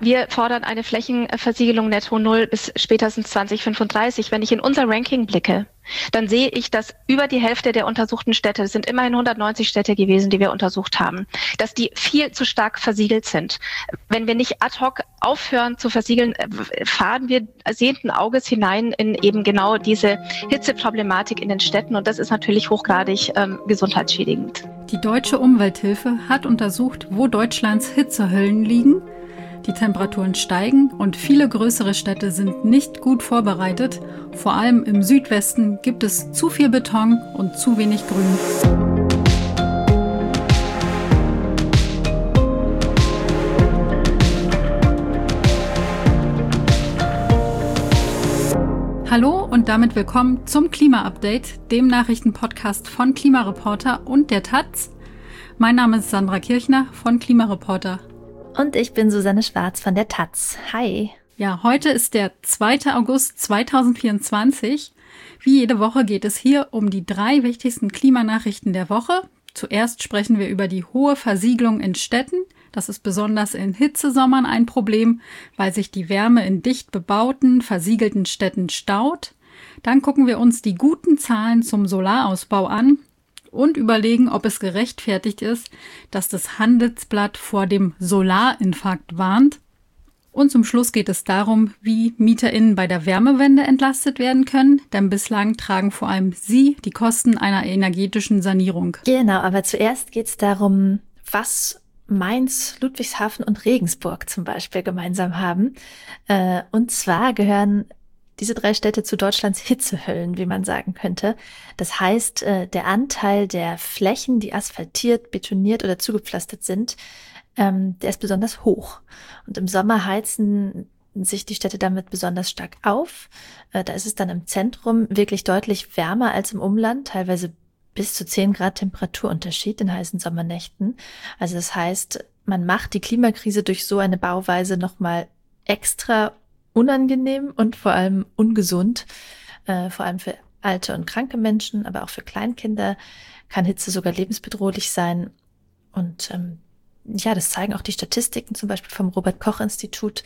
Wir fordern eine Flächenversiegelung netto null bis spätestens 2035. Wenn ich in unser Ranking blicke, dann sehe ich, dass über die Hälfte der untersuchten Städte, es sind immerhin 190 Städte gewesen, die wir untersucht haben, dass die viel zu stark versiegelt sind. Wenn wir nicht ad hoc aufhören zu versiegeln, fahren wir sehenden Auges hinein in eben genau diese Hitzeproblematik in den Städten. Und das ist natürlich hochgradig gesundheitsschädigend. Die Deutsche Umwelthilfe hat untersucht, wo Deutschlands Hitzehöllen liegen. Die Temperaturen steigen und viele größere Städte sind nicht gut vorbereitet. Vor allem im Südwesten gibt es zu viel Beton und zu wenig Grün. Hallo und damit willkommen zum Klima-Update, dem Nachrichtenpodcast von Klimareporter und der Taz. Mein Name ist Sandra Kirchner von Klimareporter. Und ich bin Susanne Schwarz von der Taz. Hi. Ja, heute ist der 2. August 2024. Wie jede Woche geht es hier um die 3 wichtigsten Klimanachrichten der Woche. Zuerst sprechen wir über die hohe Versiegelung in Städten. Das ist besonders in Hitzesommern ein Problem, weil sich die Wärme in dicht bebauten, versiegelten Städten staut. Dann gucken wir uns die guten Zahlen zum Solarausbau an und überlegen, ob es gerechtfertigt ist, dass das Handelsblatt vor dem Solarinfarkt warnt. Und zum Schluss geht es darum, wie MieterInnen bei der Wärmewende entlastet werden können, denn bislang tragen vor allem sie die Kosten einer energetischen Sanierung. Genau, aber zuerst geht es darum, was Mainz, Ludwigshafen und Regensburg zum Beispiel gemeinsam haben. Und zwar gehören diese 3 Städte zu Deutschlands Hitzehöllen, wie man sagen könnte. Das heißt, der Anteil der Flächen, die asphaltiert, betoniert oder zugepflastert sind, der ist besonders hoch. Und im Sommer heizen sich die Städte damit besonders stark auf. Da ist es dann im Zentrum wirklich deutlich wärmer als im Umland, teilweise bis zu 10 Grad Temperaturunterschied in heißen Sommernächten. Also das heißt, man macht die Klimakrise durch so eine Bauweise nochmal extra unangenehm und vor allem ungesund, vor allem für alte und kranke Menschen, aber auch für Kleinkinder kann Hitze sogar lebensbedrohlich sein. Und das zeigen auch die Statistiken, zum Beispiel vom Robert-Koch-Institut.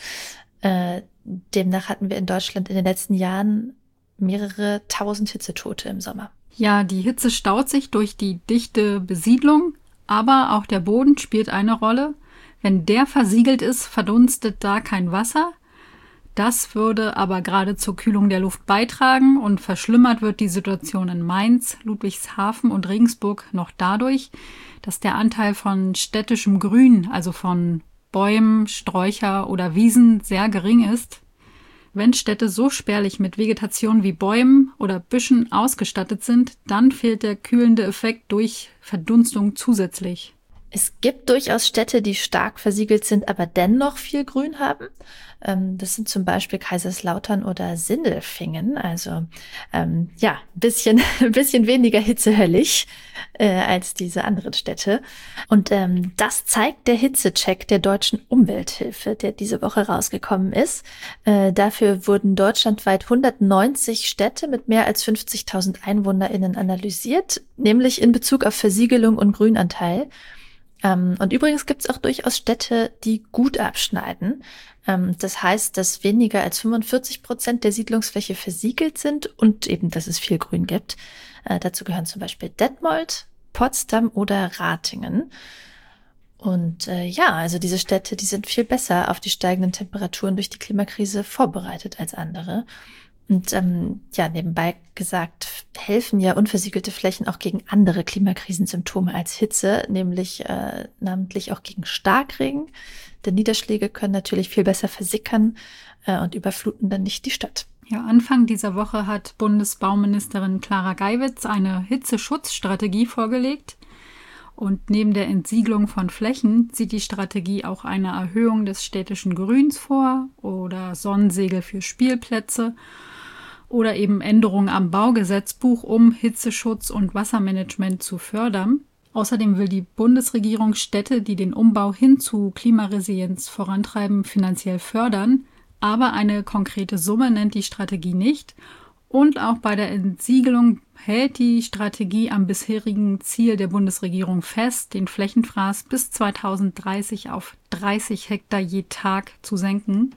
Demnach hatten wir in Deutschland in den letzten Jahren mehrere 1000 Hitzetote im Sommer. Ja, die Hitze staut sich durch die dichte Besiedlung, aber auch der Boden spielt eine Rolle. Wenn der versiegelt ist, verdunstet da kein Wasser. Das würde aber gerade zur Kühlung der Luft beitragen und verschlimmert wird die Situation in Mainz, Ludwigshafen und Regensburg noch dadurch, dass der Anteil von städtischem Grün, also von Bäumen, Sträucher oder Wiesen, sehr gering ist. Wenn Städte so spärlich mit Vegetation wie Bäumen oder Büschen ausgestattet sind, dann fehlt der kühlende Effekt durch Verdunstung zusätzlich. Es gibt durchaus Städte, die stark versiegelt sind, aber dennoch viel Grün haben. Das sind zum Beispiel Kaiserslautern oder Sindelfingen. Also bisschen weniger hitzehöllig als diese anderen Städte. Und das zeigt der Hitzecheck der Deutschen Umwelthilfe, der diese Woche rausgekommen ist. Dafür wurden deutschlandweit 190 Städte mit mehr als 50.000 EinwohnerInnen analysiert, nämlich in Bezug auf Versiegelung und Grünanteil. Und übrigens gibt es auch durchaus Städte, die gut abschneiden. Das heißt, dass weniger als 45% der Siedlungsfläche versiegelt sind und eben, dass es viel Grün gibt. Dazu gehören zum Beispiel Detmold, Potsdam oder Ratingen. Und also diese Städte, die sind viel besser auf die steigenden Temperaturen durch die Klimakrise vorbereitet als andere. Und nebenbei gesagt, helfen ja unversiegelte Flächen auch gegen andere Klimakrisensymptome als Hitze, nämlich namentlich auch gegen Starkregen. Denn Niederschläge können natürlich viel besser versickern und überfluten dann nicht die Stadt. Ja, Anfang dieser Woche hat Bundesbauministerin Clara Geiwitz eine Hitzeschutzstrategie vorgelegt. Und neben der Entsiegelung von Flächen sieht die Strategie auch eine Erhöhung des städtischen Grüns vor oder Sonnensegel für Spielplätze oder eben Änderungen am Baugesetzbuch, um Hitzeschutz und Wassermanagement zu fördern. Außerdem will die Bundesregierung Städte, die den Umbau hin zu Klimaresilienz vorantreiben, finanziell fördern. Aber eine konkrete Summe nennt die Strategie nicht. Und auch bei der Entsiegelung hält die Strategie am bisherigen Ziel der Bundesregierung fest, den Flächenfraß bis 2030 auf 30 Hektar je Tag zu senken.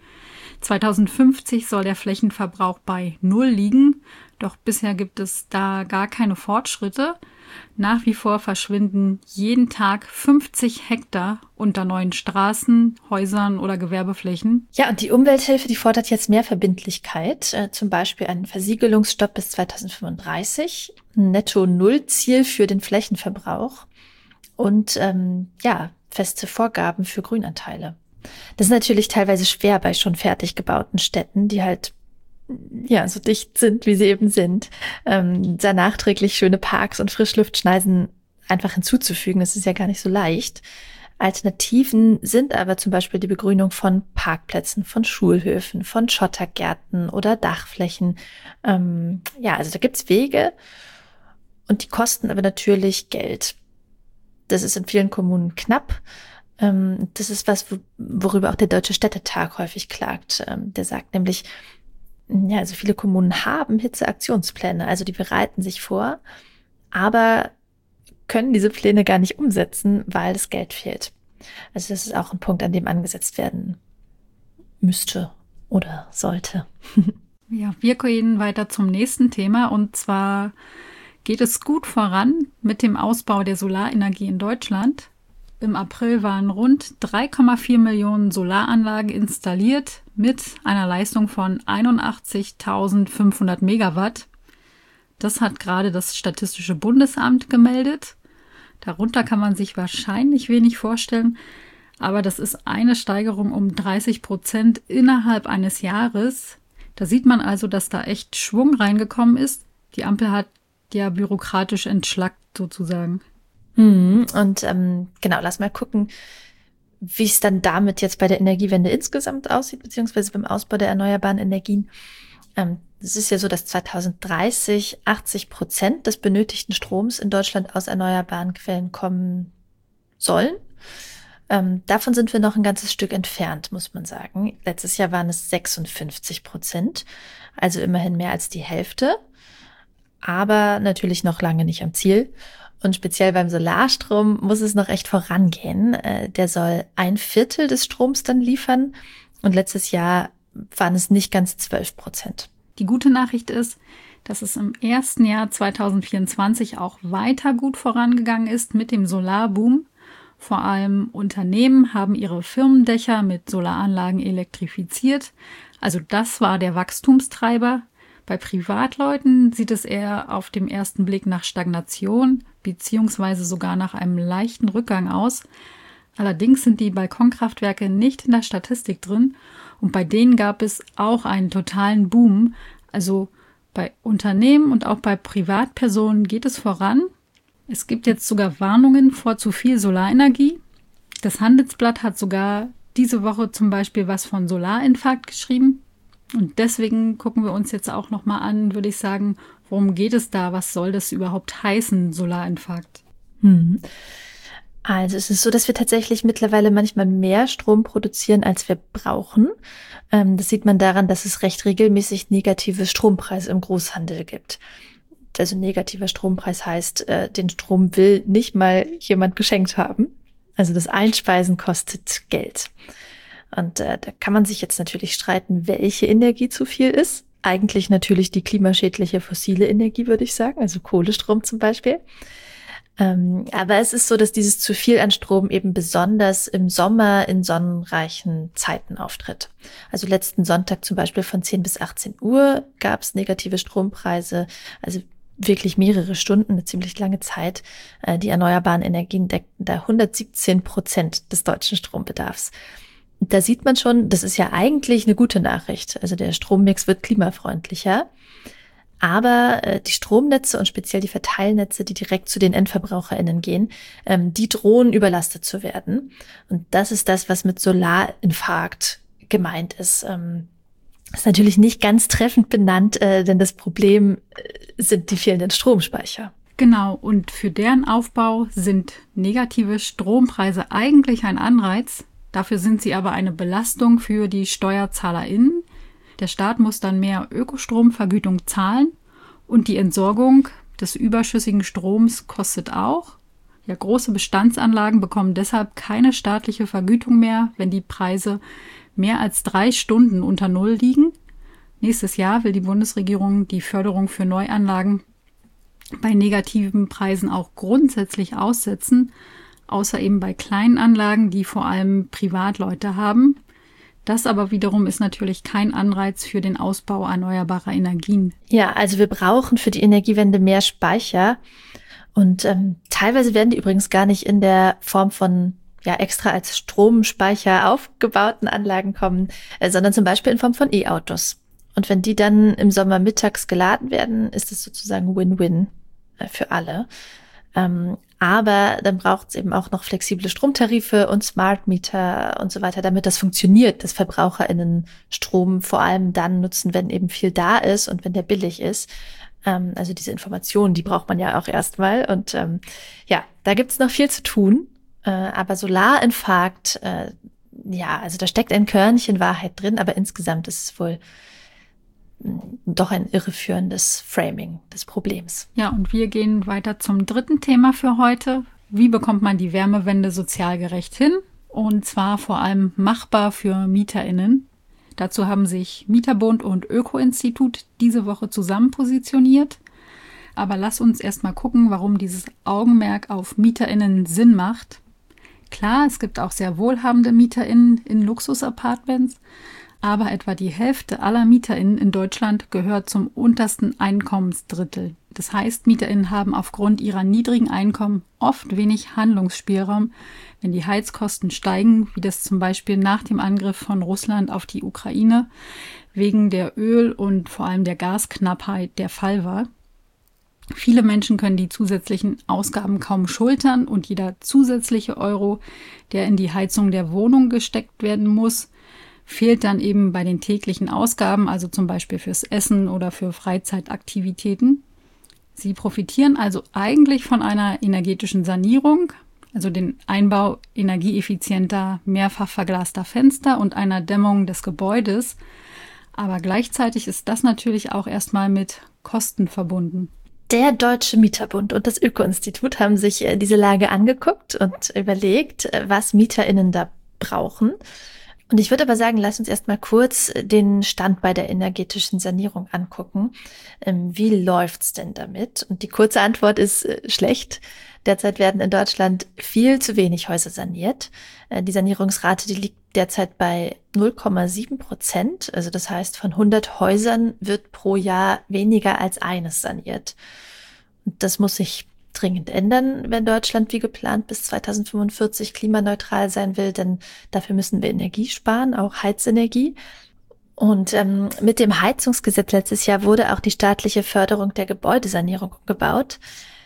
2050 soll der Flächenverbrauch bei 0 liegen, doch bisher gibt es da gar keine Fortschritte. Nach wie vor verschwinden jeden Tag 50 Hektar unter neuen Straßen, Häusern oder Gewerbeflächen. Ja, und die Umwelthilfe, die fordert jetzt mehr Verbindlichkeit, zum Beispiel einen Versiegelungsstopp bis 2035, ein Netto-Null-Ziel für den Flächenverbrauch und feste Vorgaben für Grünanteile. Das ist natürlich teilweise schwer bei schon fertig gebauten Städten, die halt so dicht sind, wie sie eben sind, da nachträglich schöne Parks und Frischluftschneisen einfach hinzuzufügen. Das ist ja gar nicht so leicht. Alternativen sind aber zum Beispiel die Begrünung von Parkplätzen, von Schulhöfen, von Schottergärten oder Dachflächen. Also da gibt's Wege und die kosten aber natürlich Geld. Das ist in vielen Kommunen knapp. Das ist was, worüber auch der Deutsche Städtetag häufig klagt. Der sagt nämlich, also viele Kommunen haben Hitzeaktionspläne, also die bereiten sich vor, aber können diese Pläne gar nicht umsetzen, weil das Geld fehlt. Also das ist auch ein Punkt, an dem angesetzt werden müsste oder sollte. Ja, wir gehen weiter zum nächsten Thema und zwar geht es gut voran mit dem Ausbau der Solarenergie in Deutschland. Im April waren rund 3,4 Millionen Solaranlagen installiert mit einer Leistung von 81.500 Megawatt. Das hat gerade das Statistische Bundesamt gemeldet. Darunter kann man sich wahrscheinlich wenig vorstellen, aber das ist eine Steigerung um 30% innerhalb eines Jahres. Da sieht man also, dass da echt Schwung reingekommen ist. Die Ampel hat ja bürokratisch entschlackt sozusagen. Und lass mal gucken, wie es dann damit jetzt bei der Energiewende insgesamt aussieht, beziehungsweise beim Ausbau der erneuerbaren Energien. Es ist ja so, dass 2030 80% des benötigten Stroms in Deutschland aus erneuerbaren Quellen kommen sollen. Davon sind wir noch ein ganzes Stück entfernt, muss man sagen. Letztes Jahr waren es 56%, also immerhin mehr als die Hälfte, aber natürlich noch lange nicht am Ziel. Und speziell beim Solarstrom muss es noch echt vorangehen. Der soll 1/4 des Stroms dann liefern. Und letztes Jahr waren es nicht ganz 12%. Die gute Nachricht ist, dass es im ersten Jahr 2024 auch weiter gut vorangegangen ist mit dem Solarboom. Vor allem Unternehmen haben ihre Firmendächer mit Solaranlagen elektrifiziert. Also das war der Wachstumstreiber. Bei Privatleuten sieht es eher auf dem ersten Blick nach Stagnation beziehungsweise sogar nach einem leichten Rückgang aus. Allerdings sind die Balkonkraftwerke nicht in der Statistik drin und bei denen gab es auch einen totalen Boom. Also bei Unternehmen und auch bei Privatpersonen geht es voran. Es gibt jetzt sogar Warnungen vor zu viel Solarenergie. Das Handelsblatt hat sogar diese Woche zum Beispiel was von Solarinfarkt geschrieben. Und deswegen gucken wir uns jetzt auch nochmal an, würde ich sagen, worum geht es da? Was soll das überhaupt heißen, Solarinfarkt? Also es ist so, dass wir tatsächlich mittlerweile manchmal mehr Strom produzieren, als wir brauchen. Das sieht man daran, dass es recht regelmäßig negative Strompreise im Großhandel gibt. Also negativer Strompreis heißt, den Strom will nicht mal jemand geschenkt haben. Also das Einspeisen kostet Geld. Und da kann man sich jetzt natürlich streiten, welche Energie zu viel ist. Eigentlich natürlich die klimaschädliche fossile Energie, würde ich sagen, also Kohlestrom zum Beispiel. Aber es ist so, dass dieses zu viel an Strom eben besonders im Sommer in sonnenreichen Zeiten auftritt. Also letzten Sonntag zum Beispiel von 10 bis 18 Uhr gab es negative Strompreise, also wirklich mehrere Stunden, eine ziemlich lange Zeit. Die erneuerbaren Energien deckten da 117% des deutschen Strombedarfs. Da sieht man schon, das ist ja eigentlich eine gute Nachricht. Also der Strommix wird klimafreundlicher. Aber die Stromnetze und speziell die Verteilnetze, die direkt zu den EndverbraucherInnen gehen, die drohen überlastet zu werden. Und das ist das, was mit Solarinfarkt gemeint ist. Ist natürlich nicht ganz treffend benannt, denn das Problem sind die fehlenden Stromspeicher. Genau, und für deren Aufbau sind negative Strompreise eigentlich ein Anreiz. Dafür sind sie aber eine Belastung für die SteuerzahlerInnen. Der Staat muss dann mehr Ökostromvergütung zahlen und die Entsorgung des überschüssigen Stroms kostet auch. Ja, große Bestandsanlagen bekommen deshalb keine staatliche Vergütung mehr, wenn die Preise mehr als 3 Stunden unter Null liegen. Nächstes Jahr will die Bundesregierung die Förderung für Neuanlagen bei negativen Preisen auch grundsätzlich aussetzen, außer eben bei kleinen Anlagen, die vor allem Privatleute haben. Das aber wiederum ist natürlich kein Anreiz für den Ausbau erneuerbarer Energien. Ja, also wir brauchen für die Energiewende mehr Speicher. Und teilweise werden die übrigens gar nicht in der Form von extra als Stromspeicher aufgebauten Anlagen kommen, sondern zum Beispiel in Form von E-Autos. Und wenn die dann im Sommer mittags geladen werden, ist es sozusagen Win-Win für alle. Aber dann braucht es eben auch noch flexible Stromtarife und Smart Meter und so weiter, damit das funktioniert, dass VerbraucherInnen Strom vor allem dann nutzen, wenn eben viel da ist und wenn der billig ist. Also diese Informationen, die braucht man ja auch erstmal. Und da gibt's noch viel zu tun. Aber Solarinfarkt, also da steckt ein Körnchen Wahrheit drin, aber insgesamt ist es wohl doch ein irreführendes Framing des Problems. Ja, und wir gehen weiter zum dritten Thema für heute. Wie bekommt man die Wärmewende sozial gerecht hin? Und zwar vor allem machbar für MieterInnen. Dazu haben sich Mieterbund und Öko-Institut diese Woche zusammen positioniert. Aber lass uns erstmal gucken, warum dieses Augenmerk auf MieterInnen Sinn macht. Klar, es gibt auch sehr wohlhabende MieterInnen in Luxusapartments, aber etwa die Hälfte aller MieterInnen in Deutschland gehört zum untersten Einkommensdrittel. Das heißt, MieterInnen haben aufgrund ihrer niedrigen Einkommen oft wenig Handlungsspielraum, wenn die Heizkosten steigen, wie das zum Beispiel nach dem Angriff von Russland auf die Ukraine wegen der Öl- und vor allem der Gasknappheit der Fall war. Viele Menschen können die zusätzlichen Ausgaben kaum schultern und jeder zusätzliche Euro, der in die Heizung der Wohnung gesteckt werden muss, fehlt dann eben bei den täglichen Ausgaben, also zum Beispiel fürs Essen oder für Freizeitaktivitäten. Sie profitieren also eigentlich von einer energetischen Sanierung, also den Einbau energieeffizienter, mehrfach verglaster Fenster und einer Dämmung des Gebäudes. Aber gleichzeitig ist das natürlich auch erstmal mit Kosten verbunden. Der Deutsche Mieterbund und das Öko-Institut haben sich diese Lage angeguckt und überlegt, was MieterInnen da brauchen. Und ich würde aber sagen, lass uns erstmal kurz den Stand bei der energetischen Sanierung angucken. Wie läuft's denn damit? Und die kurze Antwort ist schlecht. Derzeit werden in Deutschland viel zu wenig Häuser saniert. Die Sanierungsrate, die liegt derzeit bei 0,7%. Also das heißt, von 100 Häusern wird pro Jahr weniger als eines saniert. Und das muss sich dringend ändern, wenn Deutschland wie geplant bis 2045 klimaneutral sein will, denn dafür müssen wir Energie sparen, auch Heizenergie. Und mit dem Heizungsgesetz letztes Jahr wurde auch die staatliche Förderung der Gebäudesanierung umgebaut.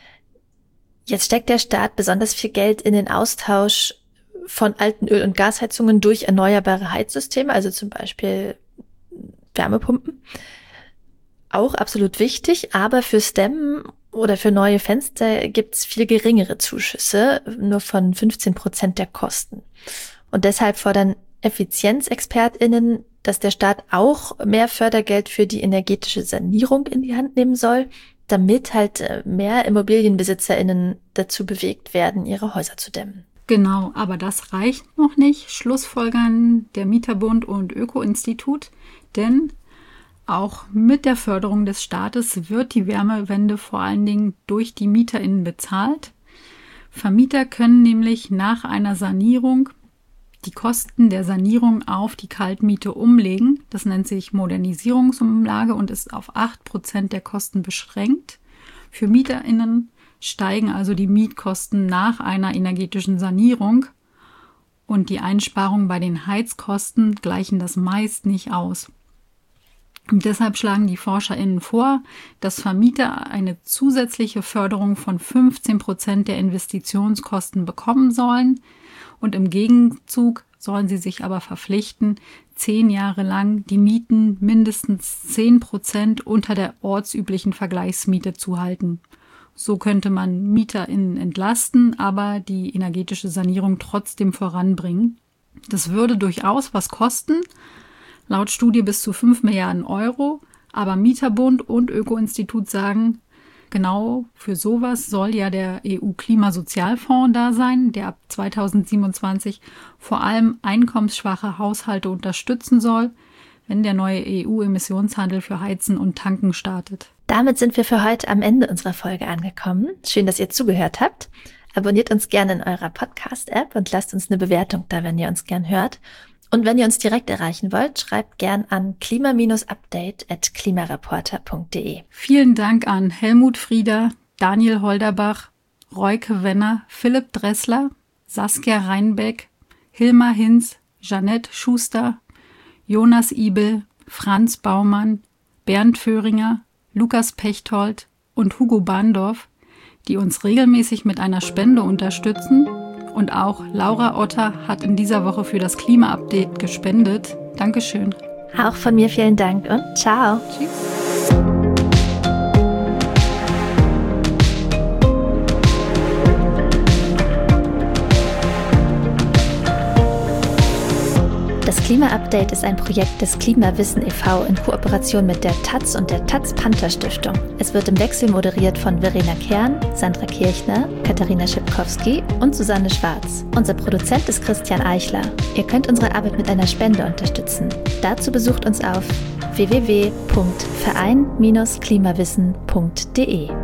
Jetzt steckt der Staat besonders viel Geld in den Austausch von alten Öl- und Gasheizungen durch erneuerbare Heizsysteme, also zum Beispiel Wärmepumpen. Auch absolut wichtig, aber fürs Dämmen oder für neue Fenster gibt's viel geringere Zuschüsse, nur von 15% der Kosten. Und deshalb fordern EffizienzexpertInnen, dass der Staat auch mehr Fördergeld für die energetische Sanierung in die Hand nehmen soll, damit halt mehr ImmobilienbesitzerInnen dazu bewegt werden, ihre Häuser zu dämmen. Genau, aber das reicht noch nicht, schlussfolgern der Mieterbund und Öko-Institut, denn auch mit der Förderung des Staates wird die Wärmewende vor allen Dingen durch die MieterInnen bezahlt. Vermieter können nämlich nach einer Sanierung die Kosten der Sanierung auf die Kaltmiete umlegen. Das nennt sich Modernisierungsumlage und ist auf 8% der Kosten beschränkt. Für MieterInnen steigen also die Mietkosten nach einer energetischen Sanierung und die Einsparungen bei den Heizkosten gleichen das meist nicht aus. Und deshalb schlagen die ForscherInnen vor, dass Vermieter eine zusätzliche Förderung von 15% der Investitionskosten bekommen sollen. Und im Gegenzug sollen sie sich aber verpflichten, 10 Jahre lang die Mieten mindestens 10% unter der ortsüblichen Vergleichsmiete zu halten. So könnte man MieterInnen entlasten, aber die energetische Sanierung trotzdem voranbringen. Das würde durchaus was kosten. Laut Studie bis zu 5 Milliarden Euro. Aber Mieterbund und Öko-Institut sagen, genau für sowas soll ja der EU-Klimasozialfonds da sein, der ab 2027 vor allem einkommensschwache Haushalte unterstützen soll, wenn der neue EU-Emissionshandel für Heizen und Tanken startet. Damit sind wir für heute am Ende unserer Folge angekommen. Schön, dass ihr zugehört habt. Abonniert uns gerne in eurer Podcast-App und lasst uns eine Bewertung da, wenn ihr uns gern hört. Und wenn ihr uns direkt erreichen wollt, schreibt gern an klima-update@klimareporter.de. Vielen Dank an Helmut Frieder, Daniel Holderbach, Roike Wenner, Philipp Dressler, Saskia Reinbeck, Hilma Hinz, Jeanette Schuster, Jonas Ibel, Franz Baumann, Bernd Föhringer, Lukas Pechtold und Hugo Bahndorf, die uns regelmäßig mit einer Spende unterstützen. Und auch Laura Otter hat in dieser Woche für das Klima-Update gespendet. Dankeschön. Auch von mir vielen Dank und ciao. Tschüss. Das Klima-Update ist ein Projekt des Klimawissen e.V. in Kooperation mit der taz und der Taz-Panther-Stiftung. Es wird im Wechsel moderiert von Verena Kern, Sandra Kirchner, Katharina Schipkowski und Susanne Schwarz. Unser Produzent ist Christian Eichler. Ihr könnt unsere Arbeit mit einer Spende unterstützen. Dazu besucht uns auf www.verein-klimawissen.de.